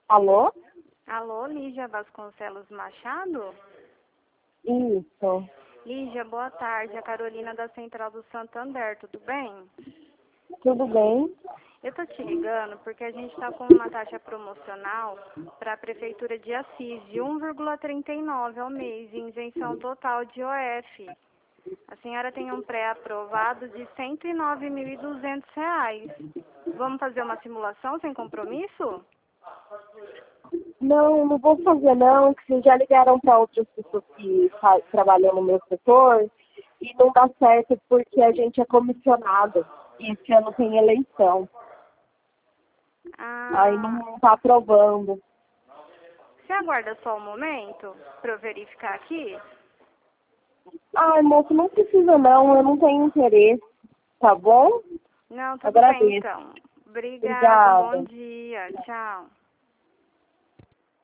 Alô? Alô, Lígia Vasconcelos Machado? Isso. Lígia, boa tarde. A Carolina da Central do Santander, tudo bem? Tudo bem? Eu tô te ligando porque a gente está com uma taxa promocional para a Prefeitura de Assis de 1,39 ao mês, em isenção total de OF. A senhora tem um pré-aprovado de R$ 109.200. Vamos fazer uma simulação sem compromisso? Não vou fazer não, que vocês já ligaram para outras pessoas que trabalham no meu setor e não dá certo porque a gente é comissionado e esse ano tem eleição. Aí não está aprovando. Você aguarda só um momento para eu verificar aqui? Ai, moço, não precisa não, eu não tenho interesse, tá bom? Não, tudo bem Agradeço. então. Obrigada, Obrigada. bom dia, tchau.